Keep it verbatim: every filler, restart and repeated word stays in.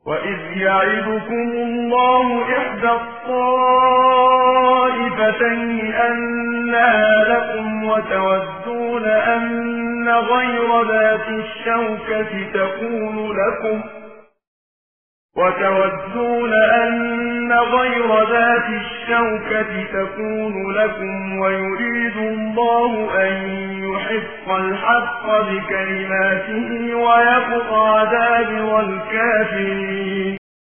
وإذ يعدكم الله إحدى الطائفتين أنها لكم وتودون أن غير ذات الشوكة تكون لكم وتودون أن غير ذات الشوكة تكون لكم ويريد الله أن يحق الحق بكلماته ويقطع دابر الكافرين.